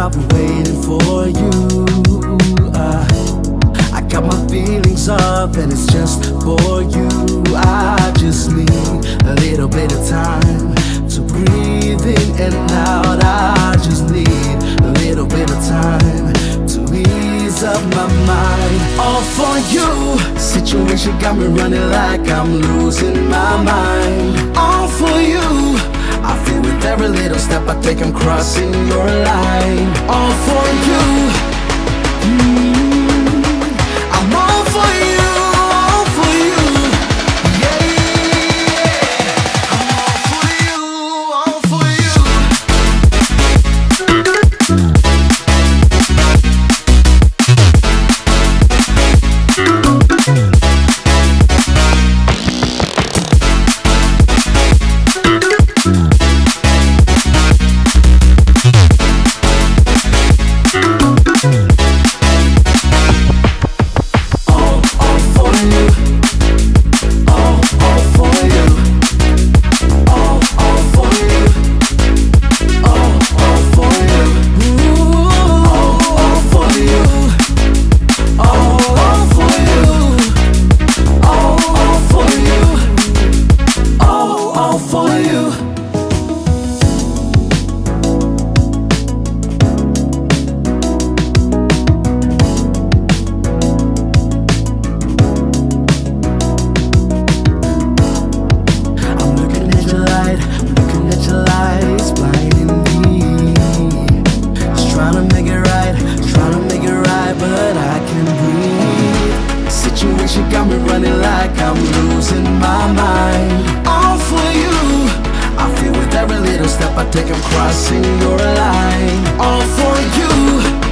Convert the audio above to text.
I'll be waiting for you. I got my feelings up and it's just for you. I just need a little bit of time to breathe in and out. I just need a little bit of time to ease up my mind. All for you. Situation got me running like I'm losing my mind. All for you. I feel with every little step I take I'm crossing your line. All for you. I'm all for you, all for you. Yeah, I'm all for you, all for you. She got me running like I'm losing my mind. All for you. I feel with every little step I take I'm crossing your line. All for you.